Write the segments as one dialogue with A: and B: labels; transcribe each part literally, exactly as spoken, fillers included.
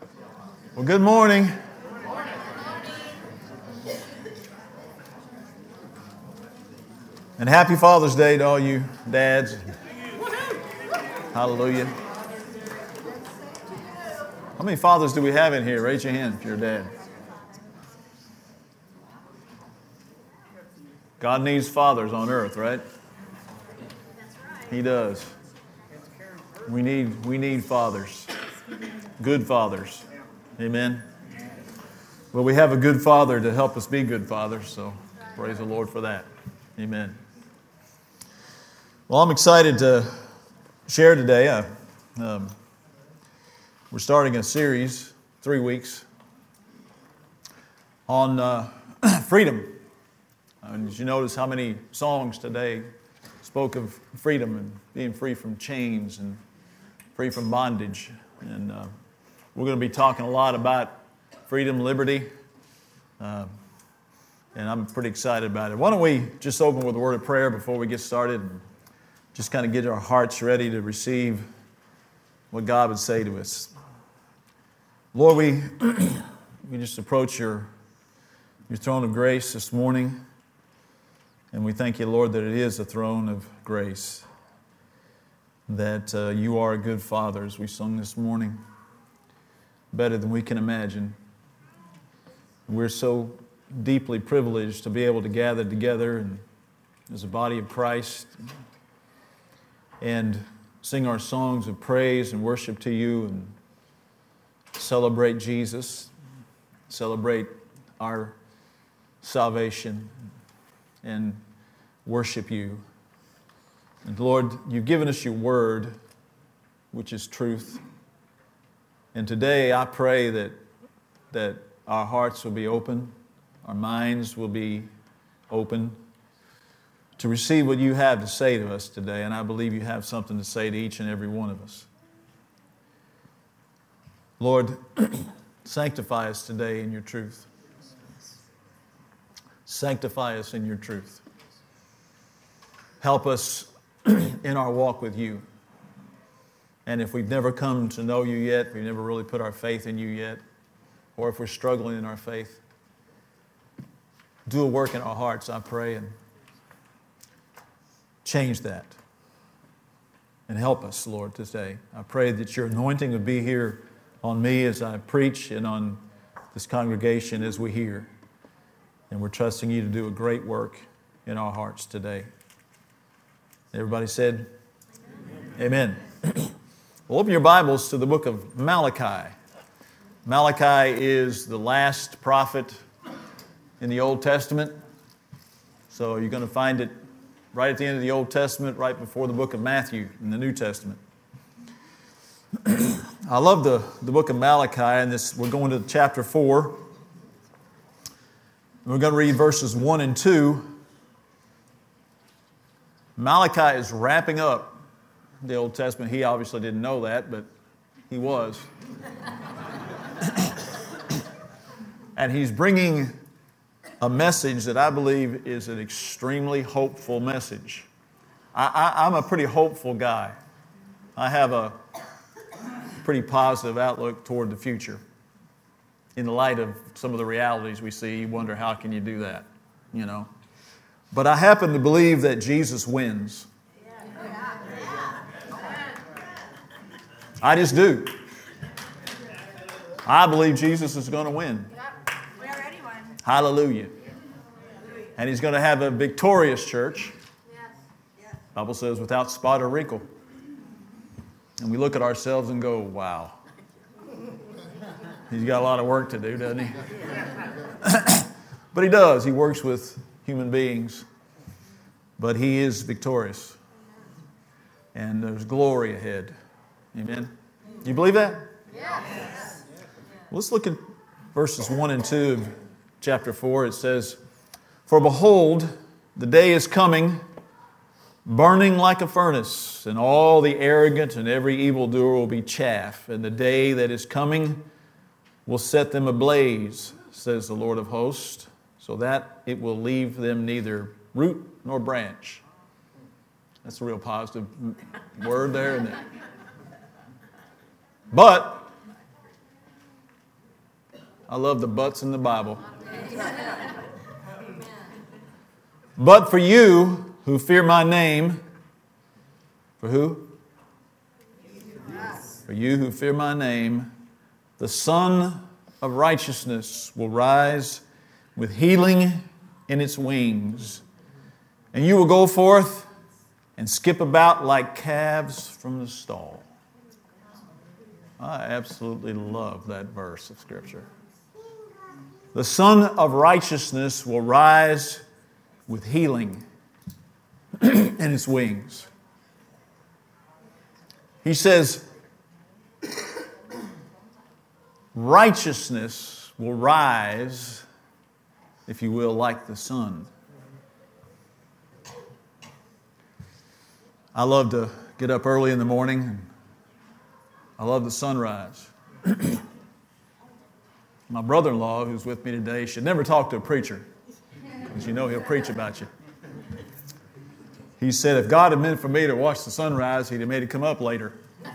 A: Well, good morning. And happy Father's Day to all you dads. Hallelujah. How many fathers do we have in here? Raise your hand if you're a dad. God needs fathers on earth, right? He does. We need, we need fathers. Good fathers. Amen. Well, we have a good father to help us be good fathers, so praise the Lord for that. Amen. Well, I'm excited to share today. Uh, um, we're starting a series, three weeks, on uh, freedom. And did you notice how many songs today spoke of freedom and being free from chains and free from bondage? And uh, we're going to be talking a lot about freedom, liberty, uh, and I'm pretty excited about it. Why don't we just open with a word of prayer before we get started and just kind of get our hearts ready to receive what God would say to us. Lord, we, we just approach your, your throne of grace this morning, and we thank you, Lord, that it is a throne of grace, that uh, you are a good Father, as we sung this morning, better than we can imagine. We're so deeply privileged to be able to gather together and, as a body of Christ and sing our songs of praise and worship to you and celebrate Jesus, celebrate our salvation and worship you. And Lord, you've given us your word, which is truth. And today I pray that, that our hearts will be open, our minds will be open to receive what you have to say to us today. And I believe you have something to say to each and every one of us. Lord, sanctify us today in your truth. Sanctify us in your truth. Help us in our walk with you. And if we've never come to know you yet, we've never really put our faith in you yet, or if we're struggling in our faith, do a work in our hearts, I pray, and change that. And help us, Lord, today. I pray that your anointing would be here on me as I preach and on this congregation as we hear. And we're trusting you to do a great work in our hearts today. Everybody said, Amen. Amen. Well, open your Bibles to the book of Malachi. Malachi is the last prophet in the Old Testament. So you're going to find it right at the end of the Old Testament, right before the book of Matthew in the New Testament. I love the, the book of Malachi, and this we're going to chapter four. We're going to read verses one and two. Malachi is wrapping up the Old Testament. He obviously didn't know that, but he was. And he's bringing a message that I believe is an extremely hopeful message. I, I, I'm a pretty hopeful guy. I have a pretty positive outlook toward the future. In the light of some of the realities we see, you wonder how can you do that, you know. But I happen to believe that Jesus wins. I just do. I believe Jesus is going to win.
B: We already won.
A: Hallelujah. And he's going to have a victorious church. The Bible says without spot or wrinkle. And we look at ourselves and go, wow. He's got a lot of work to do, doesn't he? But he does. He works with human beings. But he is victorious. And there's glory ahead. Amen? You believe that?
B: Yes.
A: Let's look at verses one and two of chapter four. It says, For behold, the day is coming, burning like a furnace, and all the arrogant and every evildoer will be chaff, and the day that is coming will set them ablaze, says the Lord of hosts, so that it will leave them neither root nor branch. That's a real positive word there, isn't it? But I love the buts in the Bible. But for you who fear my name, for who? For you who fear my name, the Son of Righteousness will rise with healing in its wings, and you will go forth and skip about like calves from the stall. I absolutely love that verse of Scripture. The Son of Righteousness will rise with healing in its wings. He says, righteousness will rise, if you will, like the sun. I love to get up early in the morning. I love the sunrise. My brother-in-law, who's with me today, should never talk to a preacher, because you know he'll preach about you. He said, if God had meant for me to watch the sunrise, he'd have made it come up later.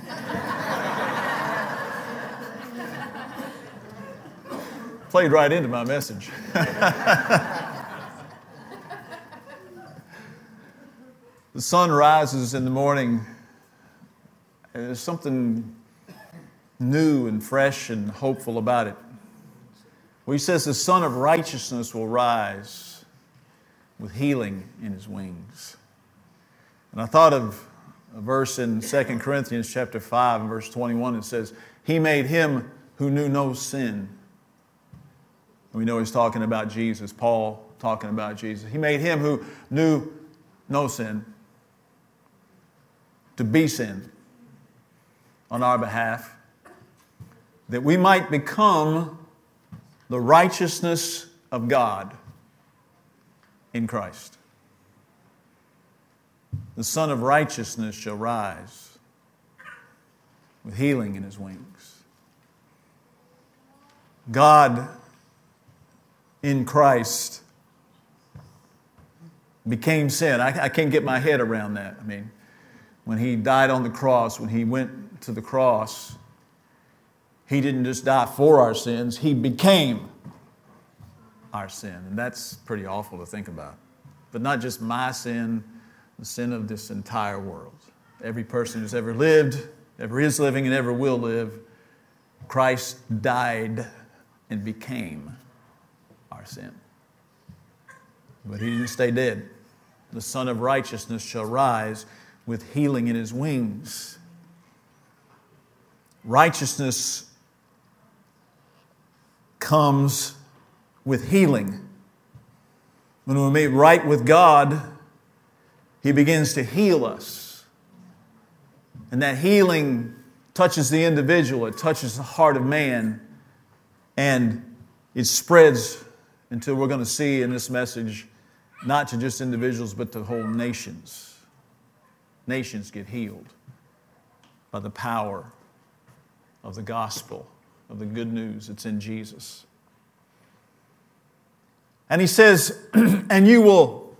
A: Played right into my message. The sun rises in the morning, and there's something new and fresh and hopeful about it. Well, he says the Son of Righteousness will rise with healing in his wings. And I thought of a verse in Second Corinthians chapter five and verse twenty-one. It says, he made him who knew no sin. We know he's talking about Jesus, Paul talking about Jesus. He made him who knew no sin to be sin on our behalf, that we might become the righteousness of God in Christ. The Son of Righteousness shall rise with healing in his wings. God in Christ became sin. I, I can't get my head around that. I mean, when he died on the cross, when he went to the cross, he didn't just die for our sins, he became our sin. And that's pretty awful to think about. But not just my sin, the sin of this entire world. Every person who's ever lived, ever is living, and ever will live, Christ died and became our sin. But he didn't stay dead. The Son of Righteousness shall rise with healing in his wings. Righteousness comes with healing. When we're made right with God, he begins to heal us. And that healing touches the individual, it touches the heart of man, and it spreads until we're going to see in this message, not to just individuals, but to whole nations. Nations get healed by the power of the gospel, of the good news that's in Jesus. And he says, and you will,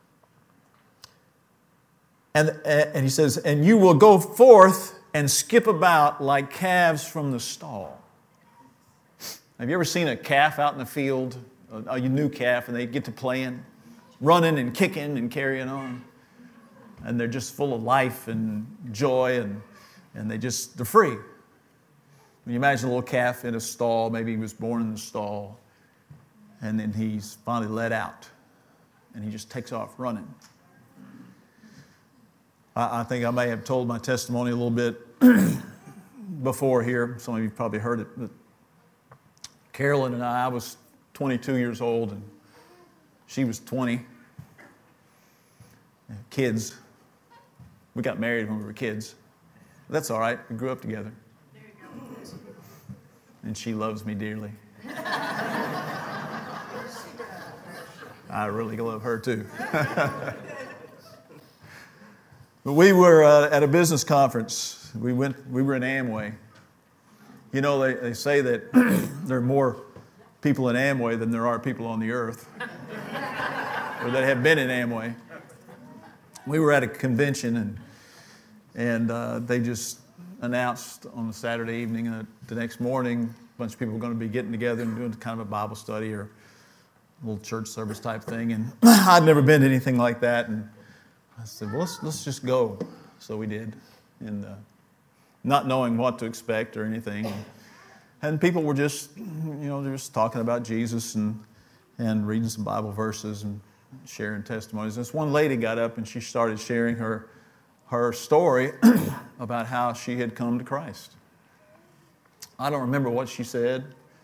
A: and, and he says, and you will go forth and skip about like calves from the stall. Have you ever seen a calf out in the field, a, a new calf, and they get to playing, running and kicking and carrying on? And they're just full of life and joy, and, and they just, they're free. When you imagine a little calf in a stall, maybe he was born in the stall, and then he's finally let out, and he just takes off running. I, I think I may have told my testimony a little bit before here. Some of you probably heard it, but Carolyn and I, I was twenty-two years old, and she was twenty. Kids. We got married when we were kids. That's all right. We grew up together. There you go. And she loves me dearly. I really love her too. But we were uh, at a business conference. We went. We were in Amway. You know, they, they say that there are more people in Amway than there are people on the earth, or that have been in Amway. We were at a convention, and and uh, they just announced on the Saturday evening that the next morning bunch of people were going to be getting together and doing kind of a Bible study or a little church service type thing. And I'd never been to anything like that. And I said, well, let's, let's just go. So we did. And uh, not knowing what to expect or anything. And, and people were just, you know, they were just talking about Jesus and, and reading some Bible verses and sharing testimonies. This one lady got up and she started sharing her, her story about how she had come to Christ. I don't remember what she said,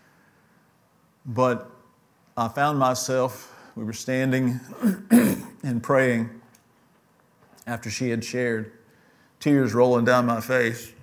A: but I found myself, we were standing and praying after she had shared, tears rolling down my face.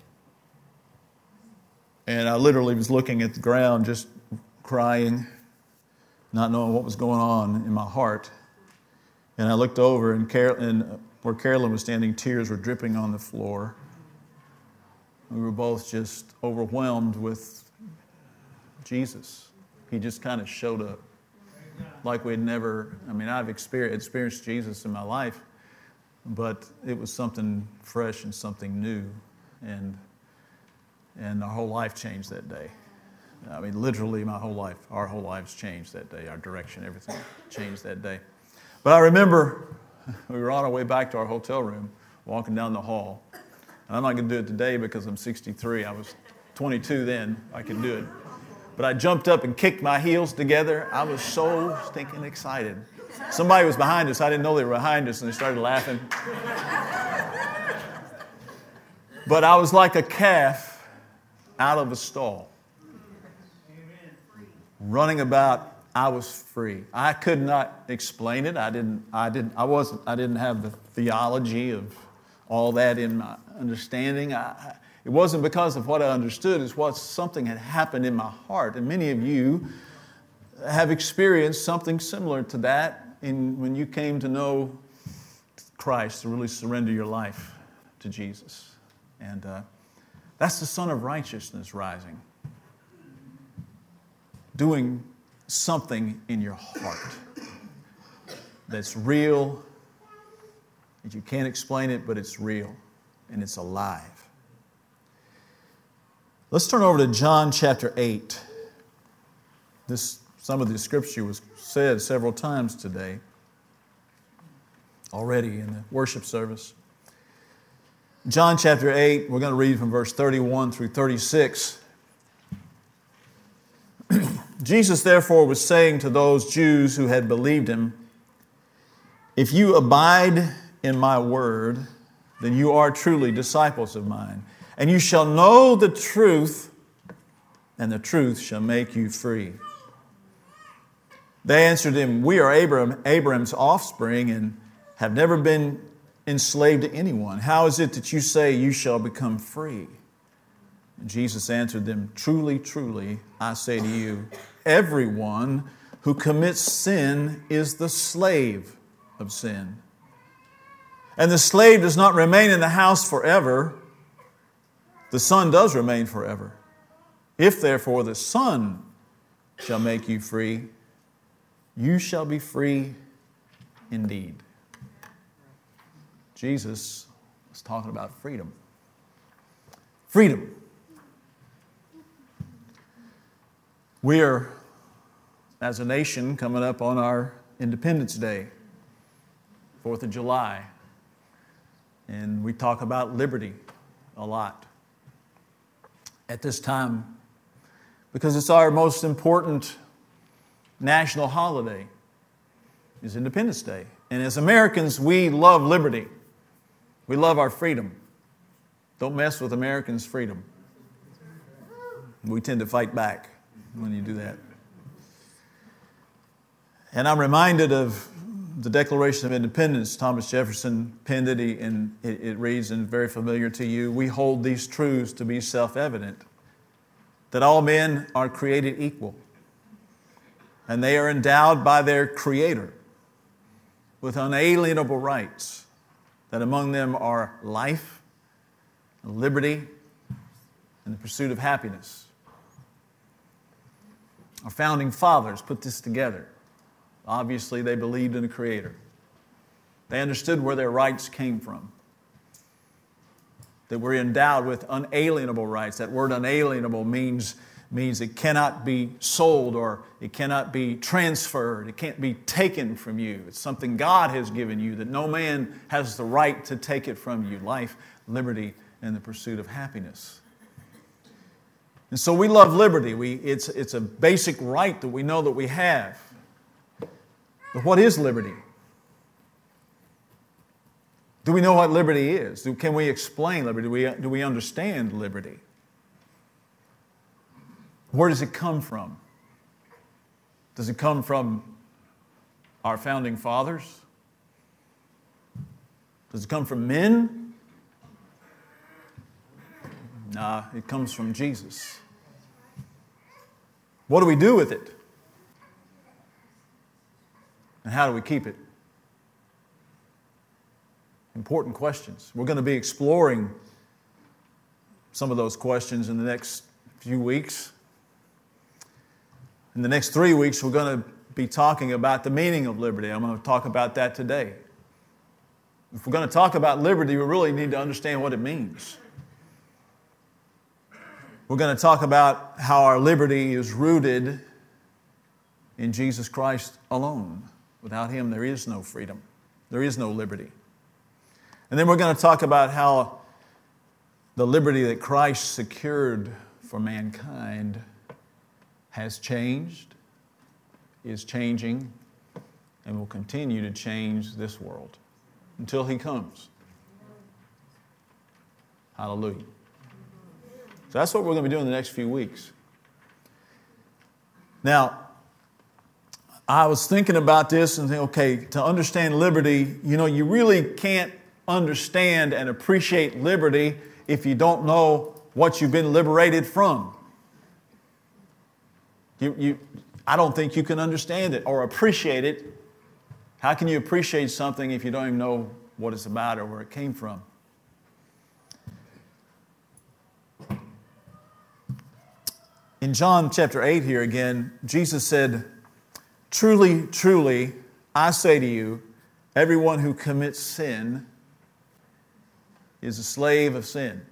A: And I literally was looking at the ground, just crying, not knowing what was going on in my heart. And I looked over, and, Carol, and where Carolyn was standing, tears were dripping on the floor. We were both just overwhelmed with Jesus. He just kind of showed up like we'd never, I mean, I've experienced, experienced Jesus in my life, but it was something fresh and something new. And, and our whole life changed that day. I mean, literally my whole life, our whole lives changed that day. Our direction, everything changed that day. But I remember we were on our way back to our hotel room, walking down the hall. And I'm not going to do it today because I'm sixty-three. I was twenty-two then. I could do it. But I jumped up and kicked my heels together. I was so stinking excited. Somebody was behind us. I didn't know they were behind us, and they started laughing. But I was like a calf out of a stall. Running about, I was free. I could not explain it. I didn't. I didn't. I wasn't. I didn't have the theology of all that in my understanding. I, it wasn't because of what I understood. It's what something had happened in my heart. And many of you have experienced something similar to that in, when you came to know Christ, to really surrender your life to Jesus. And uh, that's the Son of Righteousness rising, doing something in your heart that's real, that you can't explain it, but it's real and it's alive. Let's turn over to John chapter eight. This, some of the scripture was said several times today already in the worship service. John chapter eight, we're going to read from verse thirty-one through thirty-six. Jesus therefore was saying to those Jews who had believed him, if you abide in my word, then you are truly disciples of mine. And you shall know the truth, and the truth shall make you free. They answered him, we are Abraham, Abraham's offspring and have never been enslaved to anyone. How is it that you say you shall become free? And Jesus answered them, truly, truly, I say to you, everyone who commits sin is the slave of sin. And the slave does not remain in the house forever. The Son does remain forever. If therefore the Son shall make you free, you shall be free indeed. Jesus was talking about freedom. Freedom. We are, as a nation, coming up on our Independence Day, fourth of July. And we talk about liberty a lot at this time because it's our most important national holiday, is Independence Day. And as Americans, we love liberty. We love our freedom. Don't mess with Americans' freedom. We tend to fight back when you do that. And I'm reminded of the Declaration of Independence. Thomas Jefferson penned it, and it, it reads, and very familiar to you, we hold these truths to be self-evident, that all men are created equal, and they are endowed by their Creator with unalienable rights, that among them are life, liberty, and the pursuit of happiness. Our founding fathers put this together. Obviously, they believed in a Creator. They understood where their rights came from. That we're endowed with unalienable rights. That word unalienable means means it cannot be sold or it cannot be transferred. It can't be taken from you. It's something God has given you that no man has the right to take it from you. Life, liberty, and the pursuit of happiness. And so we love liberty. We, it's, it's a basic right that we know that we have. But what is liberty? Do we know what liberty is? Do, can we explain liberty? Do we, do we understand liberty? Where does it come from? Does it come from our founding fathers? Does it come from men? Nah, it comes from Jesus. What do we do with it? And how do we keep it? Important questions. We're going to be exploring some of those questions in the next few weeks. In the next three weeks, we're going to be talking about the meaning of liberty. I'm going to talk about that today. If we're going to talk about liberty, we really need to understand what it means. We're going to talk about how our liberty is rooted in Jesus Christ alone. Without Him, there is no freedom. There is no liberty. And then we're going to talk about how the liberty that Christ secured for mankind has changed, is changing, and will continue to change this world until He comes. Hallelujah. So that's what we're going to be doing the next few weeks. Now, I was thinking about this and thinking, okay, to understand liberty, you know, you really can't understand and appreciate liberty if you don't know what you've been liberated from. You, you, I don't think you can understand it or appreciate it. How can you appreciate something if you don't even know what it's about or where it came from? In John chapter eight here again, Jesus said, "Truly, truly, I say to you, everyone who commits sin is a slave of sin."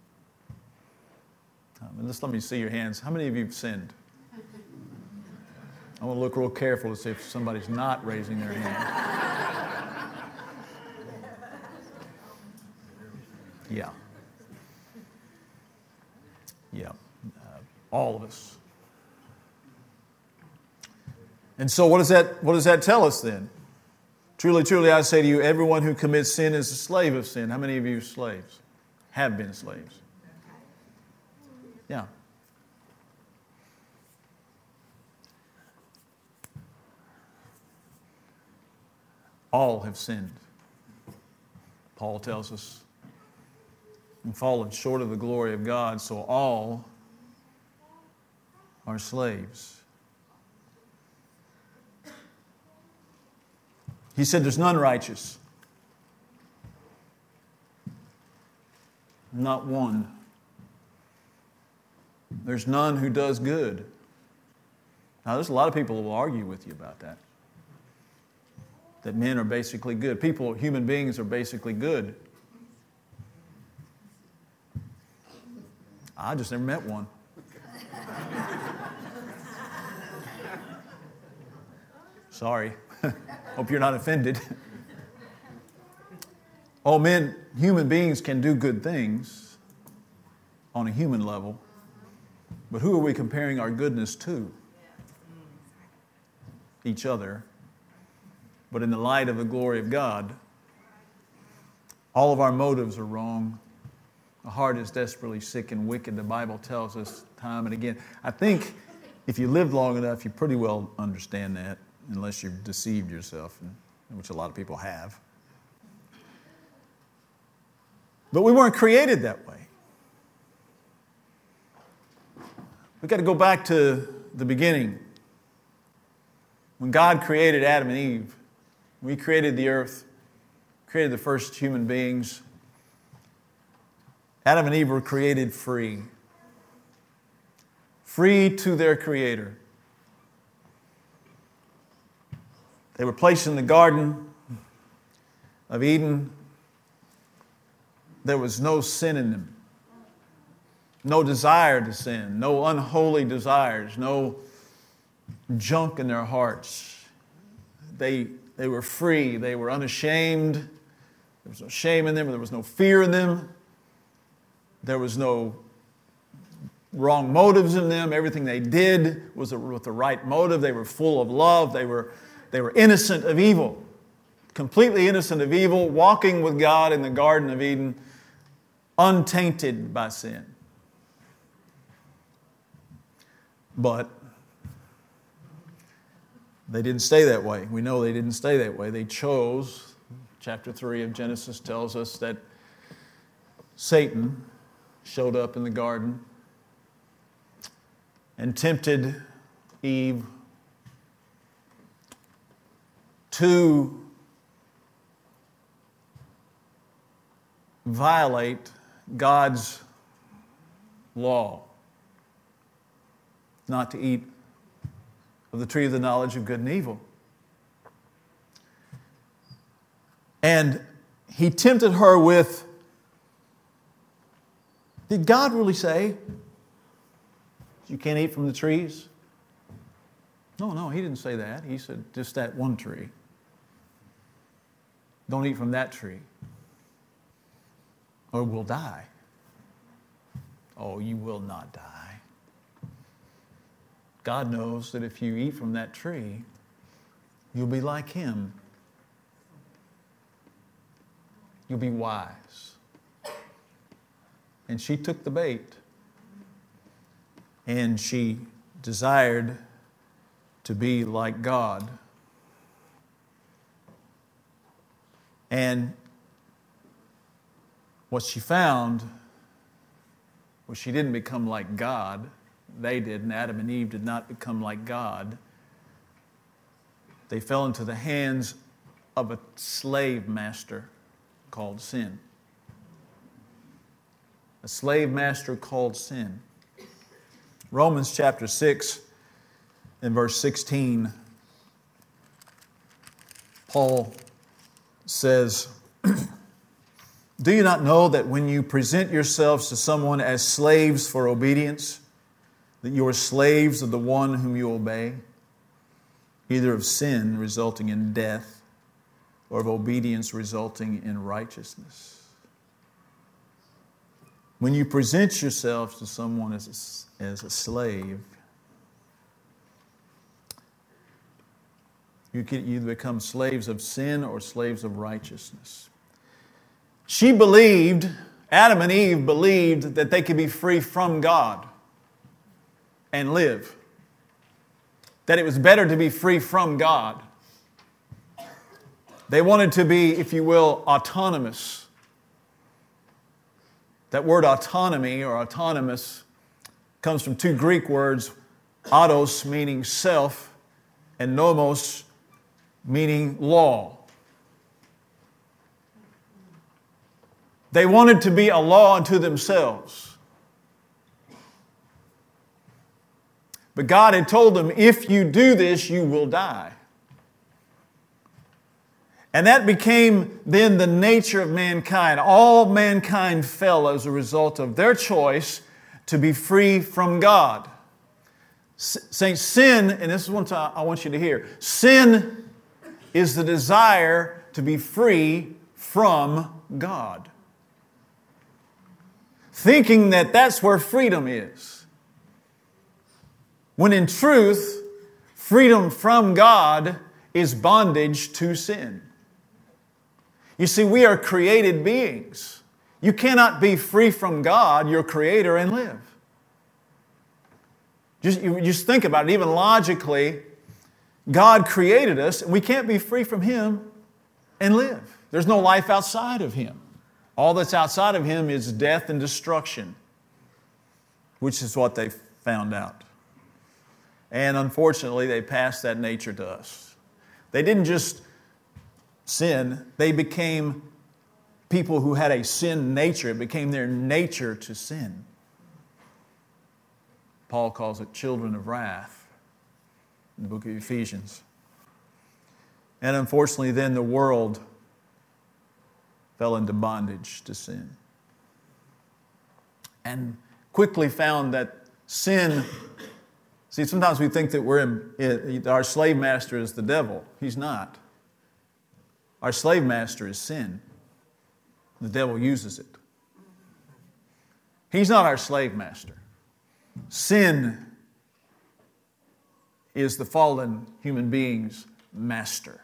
A: Um, just let me see your hands. How many of you have sinned? I want to look real careful to see if somebody's not raising their hand. Yeah. Yeah. Uh, all of us. And so what does that, what does that tell us then? Truly, truly, I say to you, everyone who commits sin is a slave of sin. How many of you are slaves? Have been slaves? Yeah. All have sinned. Paul tells us, and fallen short of the glory of God, so all are slaves. He said there's none righteous. Not one. There's none who does good. Now, there's a lot of people who will argue with you about that. That men are basically good. People, human beings are basically good. I just never met one. Sorry. Hope you're not offended. All men, human beings can do good things on a human level. But who are we comparing our goodness to? Each other. But in the light of the glory of God, all of our motives are wrong. The heart is desperately sick and wicked. The Bible tells us time and again. I think if you live long enough, you pretty well understand that, unless you've deceived yourself, which a lot of people have. But we weren't created that way. We've got to go back to the beginning. When God created Adam and Eve, we created the earth, created the first human beings. Adam and Eve were created free. Free to their Creator. They were placed in the Garden of Eden. There was no sin in them. no desire to sin, no unholy desires, no junk in their hearts. They, they were free. They were unashamed. There was no shame in them. There was no fear in them. There was no wrong motives in them. Everything they did was with the right motive. They were full of love. They were, they were innocent of evil, completely innocent of evil, walking with God in the Garden of Eden, untainted by sin. But they didn't stay that way. We know they didn't stay that way. They chose. Chapter three of Genesis tells us that Satan showed up in the garden and tempted Eve to violate God's law, not to eat of the tree of the knowledge of good and evil. And he tempted her with, did God really say you can't eat from the trees? No, no, he didn't say that. He said just that one tree. Don't eat from that tree, or we'll die. Oh, you will not die. God knows that if you eat from that tree, you'll be like Him. You'll be wise. And she took the bait. And she desired to be like God. And what she found was she didn't become like God. They did, and Adam and Eve did not become like God. They fell into the hands of a slave master called sin. A slave master called sin. Romans chapter six and verse sixteen, Paul says, do you not know that when you present yourselves to someone as slaves for obedience, that you are slaves of the one whom you obey, either of sin resulting in death or of obedience resulting in righteousness? When you present yourselves to someone as a, as a slave, you can either become slaves of sin or slaves of righteousness. She believed, Adam and Eve believed that they could be free from God and live. That it was better to be free from God. They wanted to be, if you will, autonomous. That word autonomy or autonomous comes from two Greek words, autos meaning self and nomos meaning law. They wanted to be a law unto themselves. But God had told them, if you do this, you will die. And that became then the nature of mankind. All mankind fell as a result of their choice to be free from God. Saints, sin, and this is what I want you to hear, sin is the desire to be free from God. Thinking that that's where freedom is. When in truth, freedom from God is bondage to sin. You see, we are created beings. You cannot be free from God, your Creator, and live. Just, you, just think about it, even logically, God created us, and we can't be free from Him and live. There's no life outside of Him. All that's outside of Him is death and destruction, which is what they found out. And unfortunately, they passed that nature to us. They didn't just sin, they became people who had a sin nature. It became their nature to sin. Paul calls it children of wrath in the book of Ephesians. And unfortunately, then the world fell into bondage to sin. And quickly found that sin, see, sometimes we think that we're in, it, our slave master is the devil. He's not. Our slave master is sin. The devil uses it. He's not our slave master. Sin is the fallen human being's master.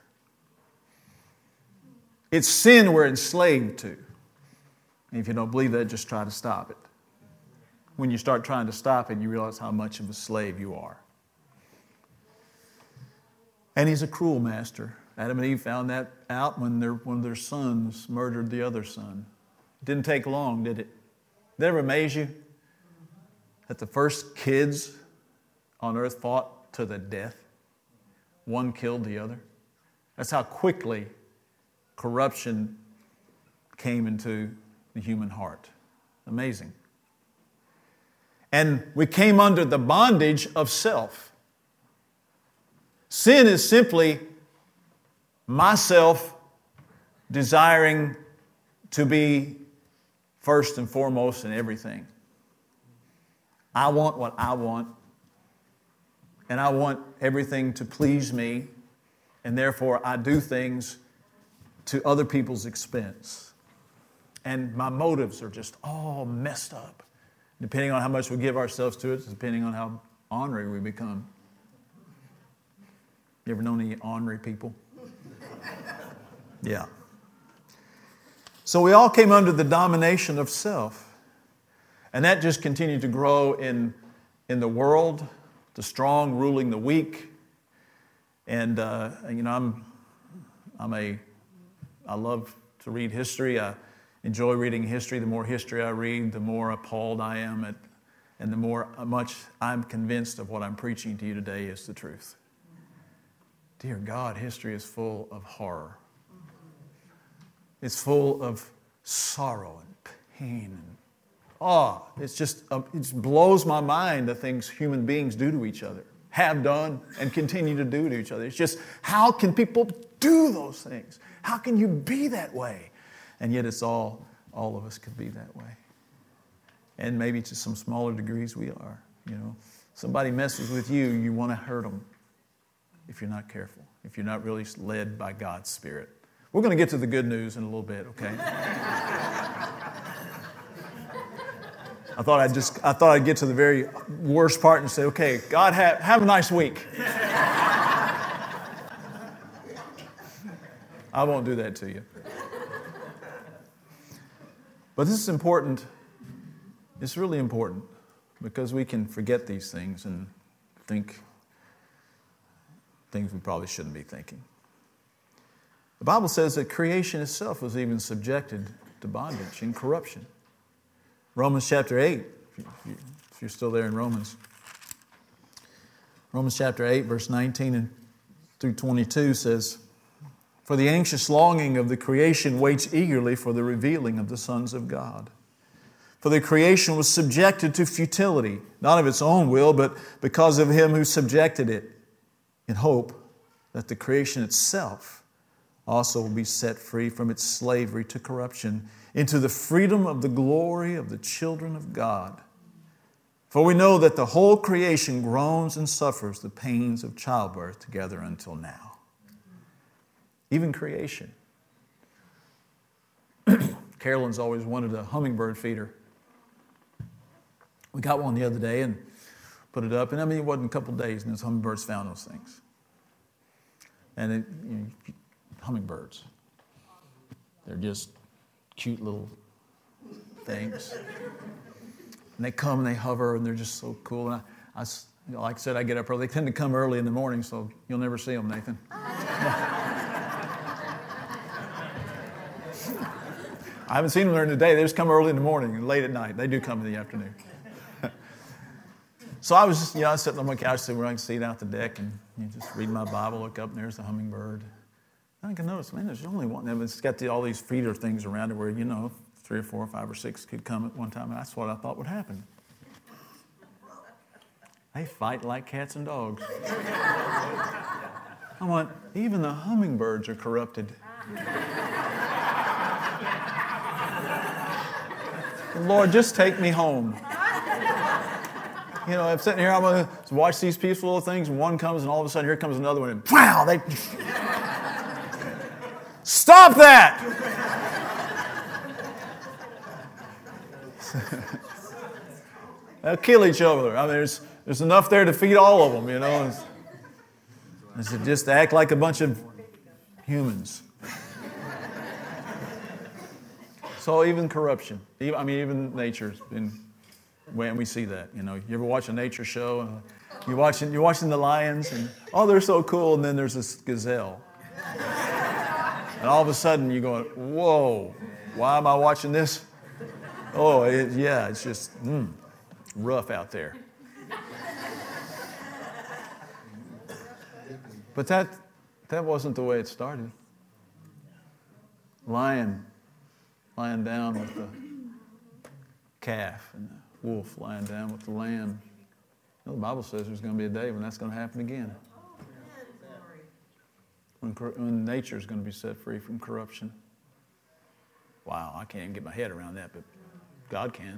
A: It's sin we're enslaved to. And if you don't believe that, just try to stop it. When you start trying to stop it, you realize how much of a slave you are. And he's a cruel master. Adam and Eve found that out when their, one of their sons murdered the other son. It didn't take long, did it? Did it ever amaze you that the first kids on earth fought to the death? One killed the other. That's how quickly corruption came into the human heart. Amazing. And we came under the bondage of self. Sin is simply myself desiring to be first and foremost in everything. I want what I want, and I want everything to please me, and therefore I do things to other people's expense. And my motives are just all messed up. Depending on how much we give ourselves to it, depending on how ornery we become. You ever known any ornery people? Yeah. So we all came under the domination of self. And that just continued to grow in, in the world, the strong ruling the weak. And, uh, you know, I'm, I'm a, I love to read history. I enjoy reading history. The more history I read, the more appalled I am at, and the more much I'm convinced of what I'm preaching to you today is the truth. Dear God, history is full of horror. It's full of sorrow and pain and awe. It's just, uh, it just blows my mind the things human beings do to each other, have done, and continue to do to each other. It's just, how can people do those things? How can you be that way? And yet it's all, all of us could be that way. And maybe to some smaller degrees we are, you know. Somebody messes with you, you want to hurt them if you're not careful, if you're not really led by God's Spirit. We're going to get to the good news in a little bit, okay? I thought I'd just, I thought I'd get to the very worst part and say, okay, God, have, have a nice week. I won't do that to you. But this is important. It's really important because we can forget these things and think things we probably shouldn't be thinking. The Bible says that creation itself was even subjected to bondage and corruption. Romans chapter eight, if you're still there in Romans. Romans chapter eight, verse nineteen and through twenty-two says, "For the anxious longing of the creation waits eagerly for the revealing of the sons of God. For the creation was subjected to futility, not of its own will, but because of Him who subjected it, in hope that the creation itself also will be set free from its slavery to corruption into the freedom of the glory of the children of God. For we know that the whole creation groans and suffers the pains of childbirth together until now." Even creation. Carolyn's always wanted a hummingbird feeder. We got one the other day and put it up, and I mean, it wasn't a couple of days, and those hummingbirds found those things. And it, you know, hummingbirds, they're just cute little things. And they come and they hover, and they're just so cool. And I, I you know, like I said, I get up early. They tend to come early in the morning, so you'll never see them, Nathan. I haven't seen them during the day. They just come early in the morning and late at night. They do come in the afternoon. So I was just, you know, I was sitting on my couch, sitting where I can see out the deck, and you know, just reading my Bible, look up, and there's the hummingbird. And I can notice, man, there's only one. And it's got the, all these feeder things around it where, you know, three or four or five or six could come at one time. And that's what I thought would happen. They fight like cats and dogs. I went, even the hummingbirds are corrupted. Lord, just take me home. You know, I'm sitting here, I'm going to watch these peaceful little things, and one comes, and all of a sudden, here comes another one, and wow, they... Stop that! They'll kill each other. I mean, there's, there's enough there to feed all of them, you know. It's, it's just act like a bunch of humans. So even corruption, even, I mean, even nature's been, when we see that, you know. You ever watch a nature show? And you're watching, you're watching the lions, and oh, they're so cool, and then there's this gazelle. And all of a sudden, you're going, whoa, why am I watching this? Oh, it, yeah, it's just mm, rough out there. But that that wasn't the way it started. Lion lying down with the calf, and the wolf lying down with the lamb. You know, the Bible says there's going to be a day when that's going to happen again. When, when nature is going to be set free from corruption. Wow, I can't get my head around that, but God can.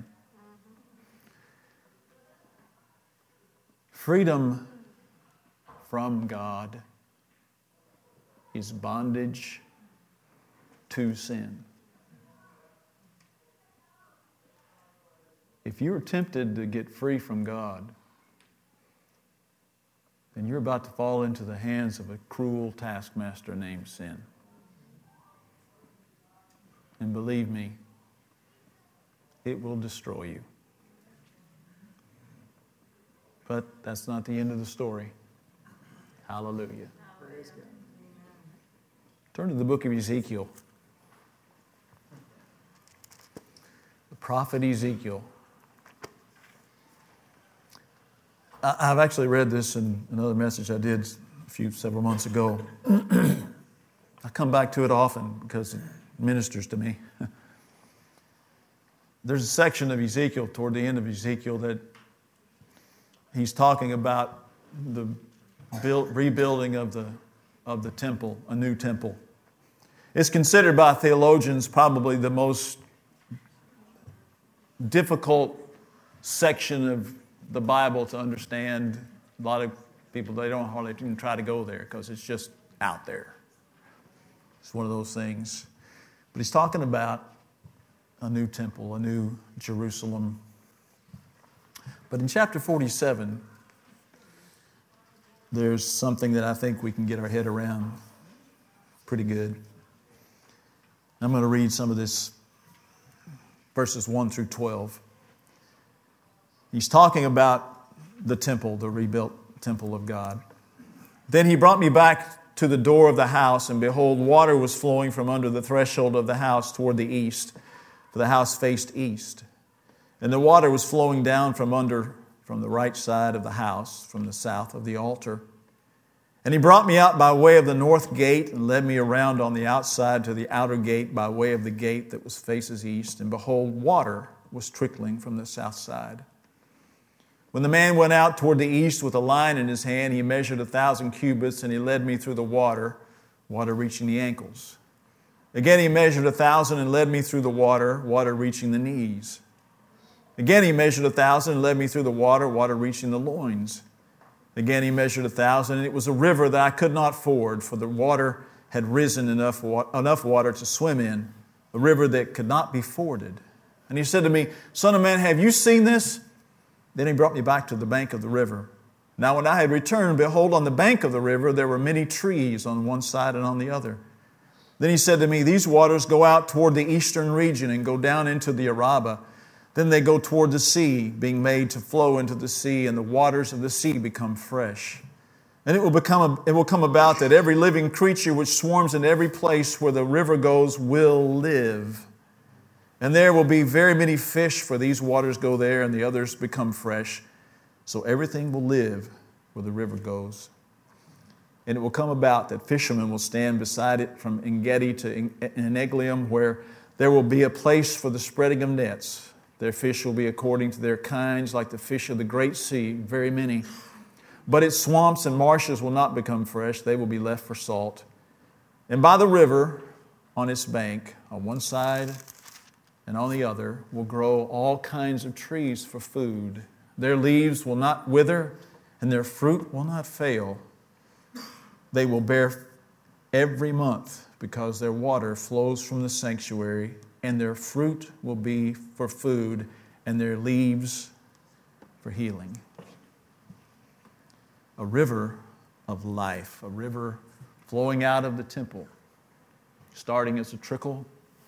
A: Freedom from God is bondage to sin. If you're tempted to get free from God, then you're about to fall into the hands of a cruel taskmaster named sin. And believe me, it will destroy you. But that's not the end of the story. Hallelujah. Turn to the book of Ezekiel. The prophet Ezekiel. I've actually read this in another message I did a few, several months ago. I come back to it often because it ministers to me. There's a section of Ezekiel, toward the end of Ezekiel, that he's talking about the build, rebuilding of the, of the temple, a new temple. It's considered by theologians probably the most difficult section of the Bible to understand. A lot of people, they don't hardly even try to go there because it's just out there. It's one of those things. But he's talking about a new temple, a new Jerusalem. But in chapter forty-seven, there's something that I think we can get our head around pretty good. I'm going to read some of this, verses one through twelve. He's talking about the temple, the rebuilt temple of God. Then he brought me back to the door of the house, and behold, water was flowing from under the threshold of the house toward the east, for the house faced east. And the water was flowing down from under, from the right side of the house, from the south of the altar. And he brought me out by way of the north gate and led me around on the outside to the outer gate by way of the gate that was faces east. And behold, water was trickling from the south side. When the man went out toward the east with a line in his hand, he measured a thousand cubits, and he led me through the water, water reaching the ankles. Again he measured a thousand and led me through the water, water reaching the knees. Again he measured a thousand and led me through the water, water reaching the loins. Again he measured a thousand, and it was a river that I could not ford, for the water had risen enough, enough water to swim in, a river that could not be forded. And he said to me, Son of man, have you seen this? Then he brought me back to the bank of the river. Now when I had returned, behold, on the bank of the river there were many trees on one side and on the other. Then he said to me, These waters go out toward the eastern region and go down into the Arabah. Then they go toward the sea, being made to flow into the sea, and the waters of the sea become fresh. And it will become it will come about that every living creature which swarms in every place where the river goes will live. And there will be very many fish, for these waters go there, and the others become fresh. So everything will live where the river goes. And it will come about that fishermen will stand beside it from En-gedi to En-eglaim, where there will be a place for the spreading of nets. Their fish will be according to their kinds, like the fish of the great sea, very many. But its swamps and marshes will not become fresh. They will be left for salt. And by the river, on its bank, on one side and on the other, will grow all kinds of trees for food. Their leaves will not wither, and their fruit will not fail. They will bear every month, because their water flows from the sanctuary, and their fruit will be for food, and their leaves for healing. A river of life, a river flowing out of the temple, starting as a trickle,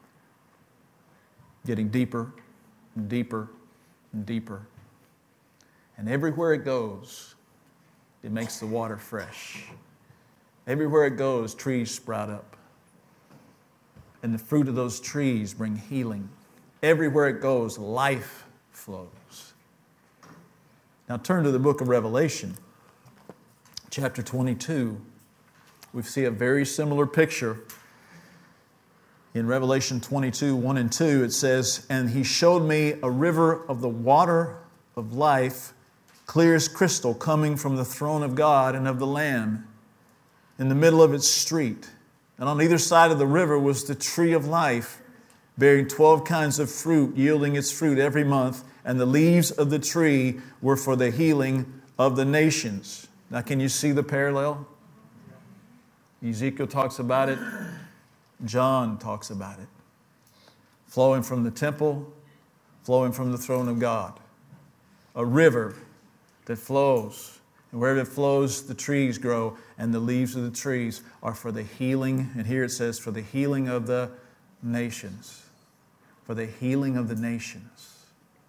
A: getting deeper and deeper and deeper. And everywhere it goes, it makes the water fresh. Everywhere it goes, trees sprout up. And the fruit of those trees bring healing. Everywhere it goes, life flows. Now turn to the book of Revelation, chapter twenty-two. We see a very similar picture. In Revelation twenty-two, one and two, it says, "And he showed me a river of the water of life, clear as crystal, coming from the throne of God and of the Lamb, in the middle of its street. And on either side of the river was the tree of life, bearing twelve kinds of fruit, yielding its fruit every month. And the leaves of the tree were for the healing of the nations." Now, can you see the parallel? Ezekiel talks about it. John talks about it. Flowing from the temple, flowing from the throne of God. A river that flows. And wherever it flows, the trees grow, and the leaves of the trees are for the healing. And here it says, for the healing of the nations. For the healing of the nations.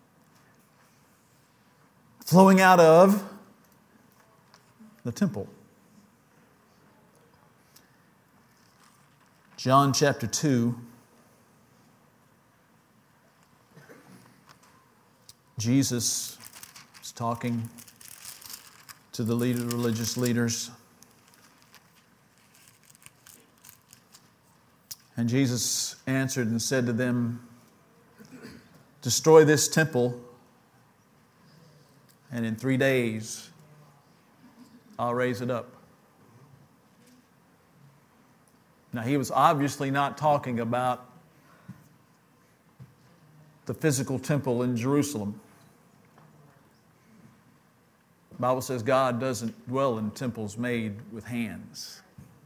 A: Flowing out of the temple. John chapter two. Jesus is talking to the leader, religious leaders. And Jesus answered and said to them, "Destroy this temple, and in three days I'll raise it up." Now, he was obviously not talking about the physical temple in Jerusalem. The Bible says God doesn't dwell in temples made with hands.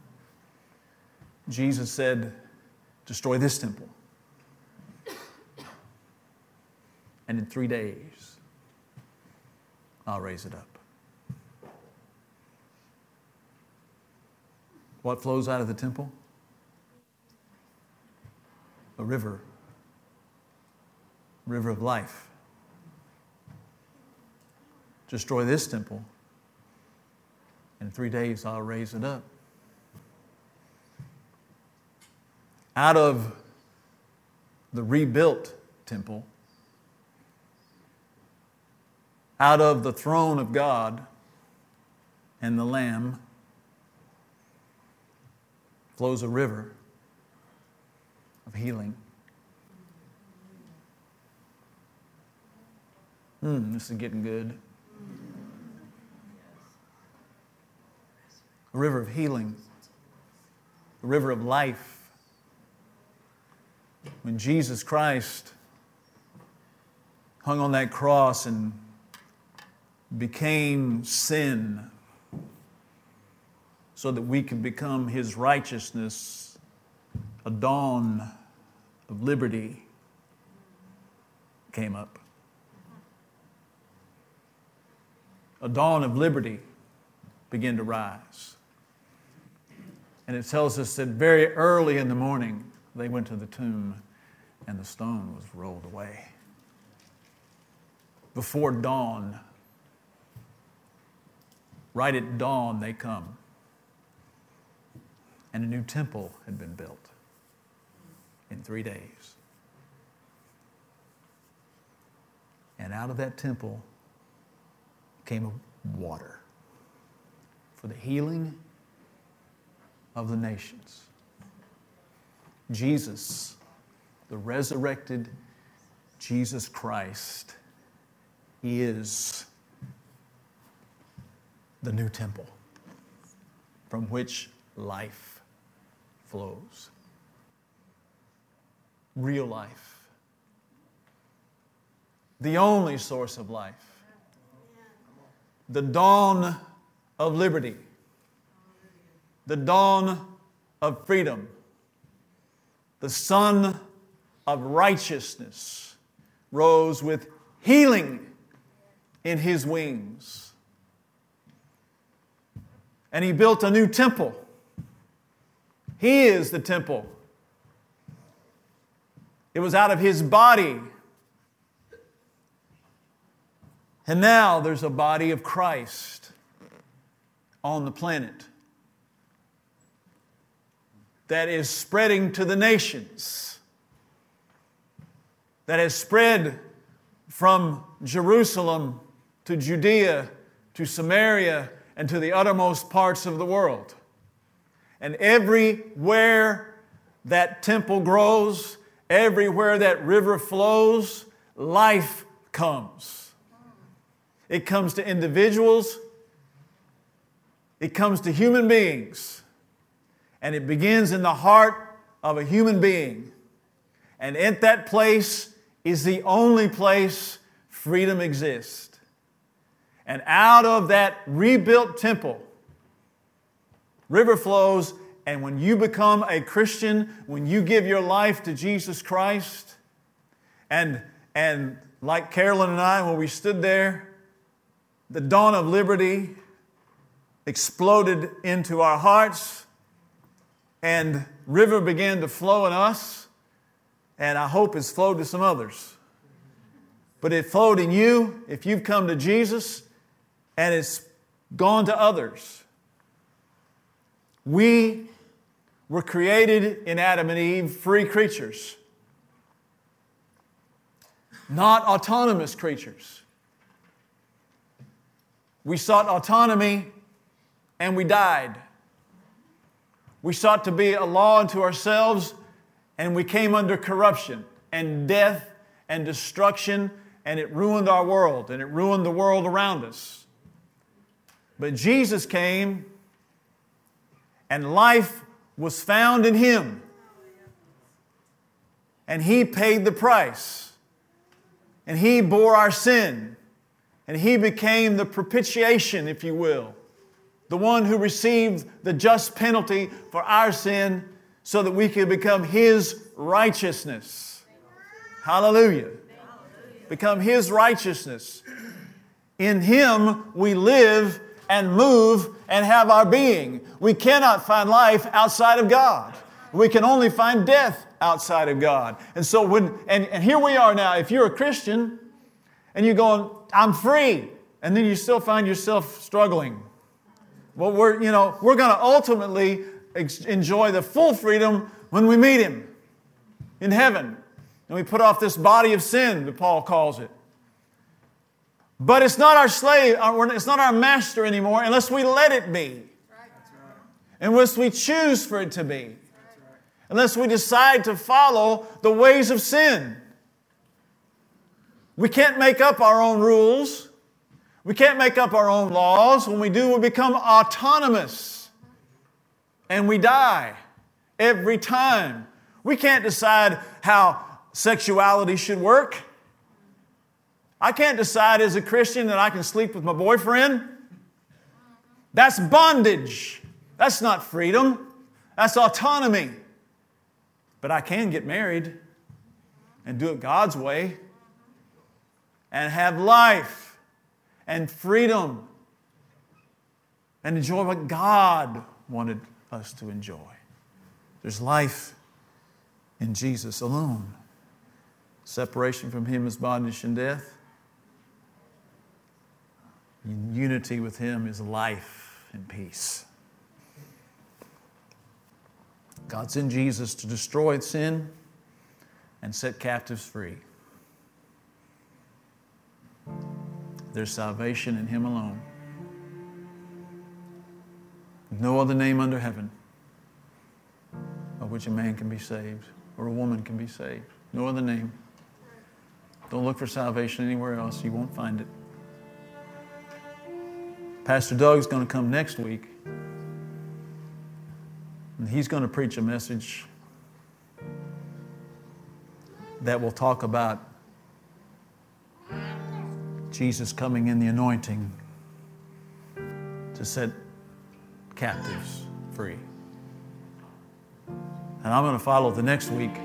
A: Jesus said, "Destroy this temple, and in three days I'll raise it up." What flows out of the temple? A river. River of life. Destroy this temple, and in three days I'll raise it up. Out of the rebuilt temple, out of the throne of God and the Lamb, flows a river of healing. Hmm, this is getting good. A river of healing. A river of life. When Jesus Christ hung on that cross and became sin so that we could become His righteousness, a dawn of liberty came up. A dawn of liberty began to rise. And it tells us that very early in the morning, they went to the tomb and the stone was rolled away. Before dawn, right at dawn, they come. And a new temple had been built in three days. And out of that temple came water for the healing of the nations. Jesus, the resurrected Jesus Christ, is the new temple from which life flows. Real life. The only source of life. the dawn of liberty, the dawn of freedom, the sun of righteousness rose with healing in His wings. And He built a new temple. He is the temple. It was out of His body. And now there's a body of Christ on the planet that is spreading to the nations, that has spread from Jerusalem to Judea to Samaria and to the uttermost parts of the world. And everywhere that temple grows, everywhere that river flows, life comes. It comes to individuals. It comes to human beings. And it begins in the heart of a human being. And at that place is the only place freedom exists. And out of that rebuilt temple, river flows. And when you become a Christian, when you give your life to Jesus Christ, and, and like Carolyn and I, when we stood there, the dawn of liberty exploded into our hearts, and river began to flow in us, and I hope it's flowed to some others. But it flowed in you if you've come to Jesus, and it's gone to others. We were created in Adam and Eve free creatures, not autonomous creatures. We sought autonomy and we died. We sought to be a law unto ourselves and we came under corruption and death and destruction, and it ruined our world and it ruined the world around us. But Jesus came and life was found in Him. And He paid the price. And He bore our sin. And He became the propitiation, if you will. The one who received the just penalty for our sin so that we could become His righteousness. Hallelujah. Become His righteousness. In Him we live and move and have our being. We cannot find life outside of God. We can only find death outside of God. And so when, and, and here we are now, if you're a Christian and you're going, I'm free, and then you still find yourself struggling. Well, we're, you know, we're going to ultimately ex- enjoy the full freedom when we meet Him in heaven. And we put off this body of sin, that Paul calls it. But it's not our slave, it's not our master anymore unless we let it be. Unless we choose for it to be. Unless we decide to follow the ways of sin. We can't make up our own rules. We can't make up our own laws. When we do, we become autonomous. And we die every time. We can't decide how sexuality should work. I can't decide as a Christian that I can sleep with my boyfriend. That's bondage. That's not freedom. That's autonomy. But I can get married and do it God's way and have life and freedom and enjoy what God wanted us to enjoy. There's life in Jesus alone. Separation from Him is bondage and death. In unity with Him is life and peace. God's in Jesus to destroy sin and set captives free. There's salvation in Him alone. No other name under heaven by which a man can be saved or a woman can be saved. No other name. Don't look for salvation anywhere else. You won't find it. Pastor Doug's going to come next week, and he's going to preach a message that will talk about Jesus coming in the anointing to set captives free. And I'm going to follow the next week.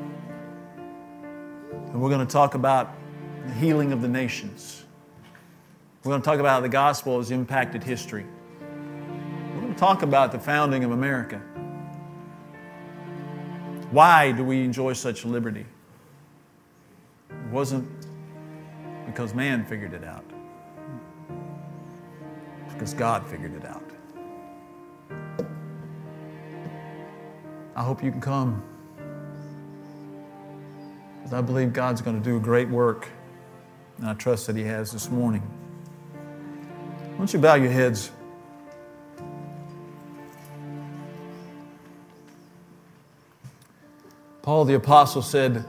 A: And we're going to talk about the healing of the nations. We're going to talk about how the gospel has impacted history. We're going to talk about the founding of America. Why do we enjoy such liberty? It wasn't because man figured it out. It's because God figured it out. I hope you can come, because I believe God's going to do a great work, and I trust that He has this morning. Why don't you bow your heads? Paul the Apostle said,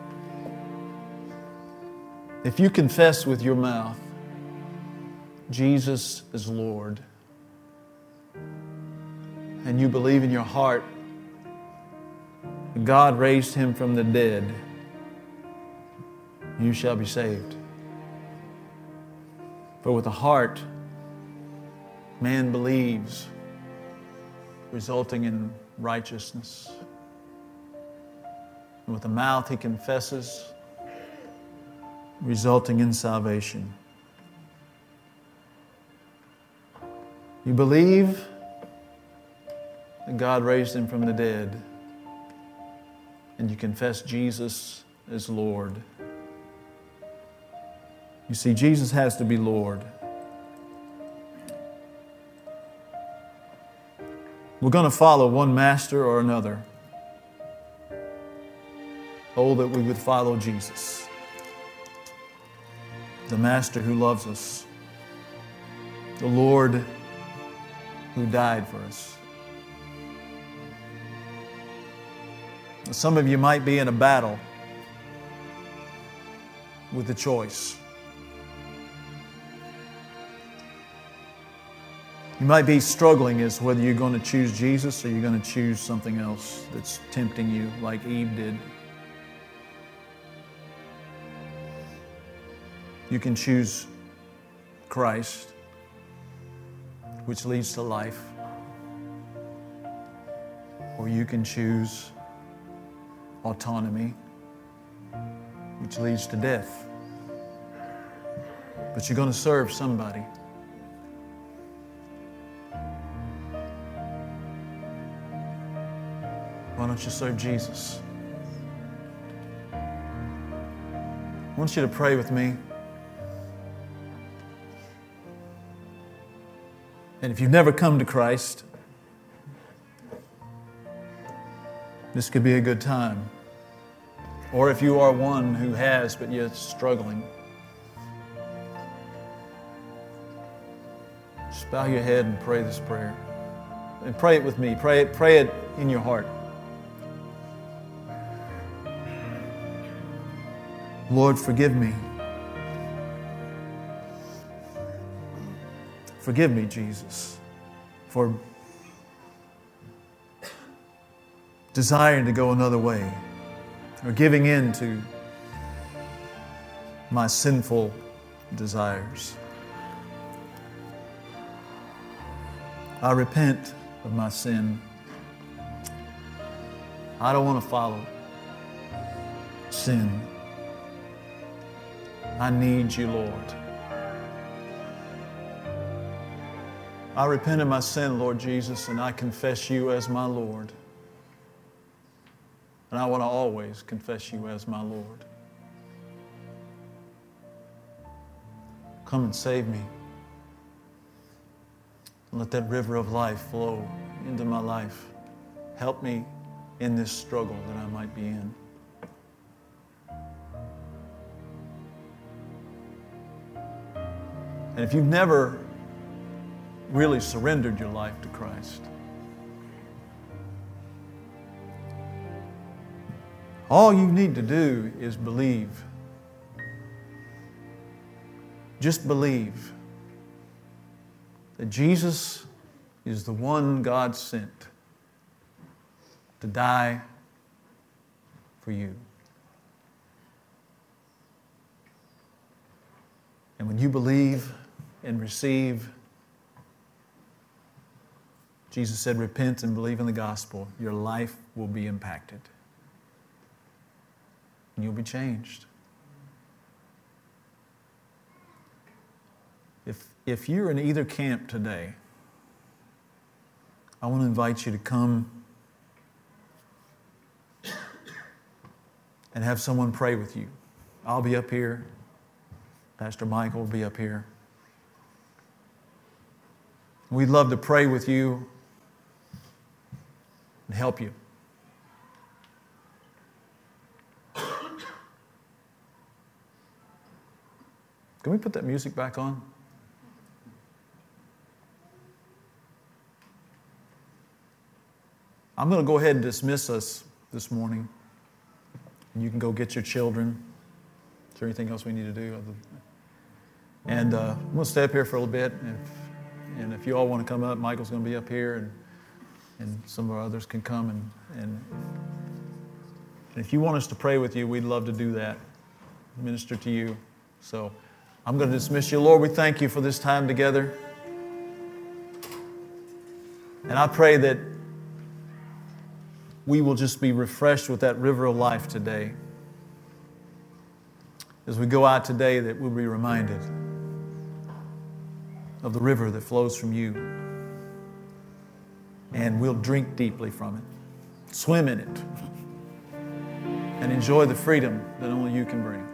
A: if you confess with your mouth Jesus is Lord, and you believe in your heart that God raised Him from the dead, you shall be saved. For with the heart man believes, resulting in righteousness. And with the mouth he confesses, resulting in salvation. You believe that God raised Him from the dead, and you confess Jesus as Lord. You see, Jesus has to be Lord. We're going to follow one master or another. Oh, that we would follow Jesus, the Master who loves us, the Lord who died for us. Some of you might be in a battle with the choice. You might be struggling as whether you're going to choose Jesus or you're going to choose something else that's tempting you, like Eve did. You can choose Christ, which leads to life, or you can choose autonomy, which leads to death. But you're going to serve somebody. Why don't you serve Jesus? I want you to pray with me. And if you've never come to Christ, this could be a good time. Or if you are one who has, but yet struggling, just bow your head and pray this prayer. And pray it with me. Pray it, pray it in your heart. Lord, forgive me. Forgive me, Jesus, for desiring to go another way or giving in to my sinful desires. I repent of my sin. I don't want to follow sin. I need you, Lord. I repent of my sin, Lord Jesus, and I confess you as my Lord. And I want to always confess you as my Lord. Come and save me. And let that river of life flow into my life. Help me in this struggle that I might be in. And if you've never really surrendered your life to Christ, all you need to do is believe. Just believe that Jesus is the one God sent to die for you. And when you believe and receive, Jesus said, repent and believe in the gospel. Your life will be impacted. And you'll be changed. If, if you're in either camp today, I want to invite you to come and have someone pray with you. I'll be up here. Pastor Michael will be up here. We'd love to pray with you and help you. Can we put that music back on? I'm going to go ahead and dismiss us this morning. And you can go get your children. Is there anything else we need to do? And uh, I'm going to stay up here for a little bit. And if, and if you all want to come up, Michael's going to be up here, and, and some of our others can come. And, and, and if you want us to pray with you, we'd love to do that, minister to you. So I'm going to dismiss you. Lord, we thank you for this time together. And I pray that we will just be refreshed with that river of life today. As we go out today, that we'll be reminded of the river that flows from you. And we'll drink deeply from it, swim in it, and enjoy the freedom that only you can bring.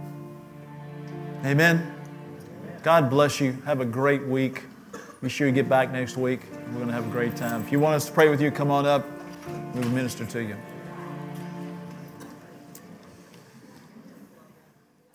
A: Amen. God bless you. Have a great week. Be sure you get back next week. We're going to have a great time. If you want us to pray with you, come on up. We will minister to you.